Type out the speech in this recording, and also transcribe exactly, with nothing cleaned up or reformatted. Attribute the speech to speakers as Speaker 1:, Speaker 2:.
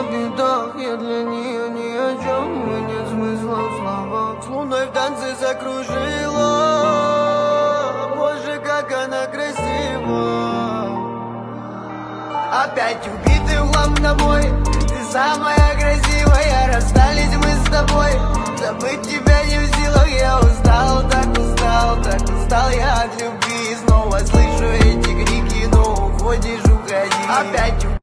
Speaker 1: бедах, я для нее ни о чем, и нет смысла в словах. С луной в танце закружила, боже, как она красива. Опять убитый в хлам тобой, ты самая красивая, расстались мы с тобой, забыть тебя не в силах. Я устал, так устал, так устал я от любви. Снова слышу эти крики, но уходишь, уходи. Опять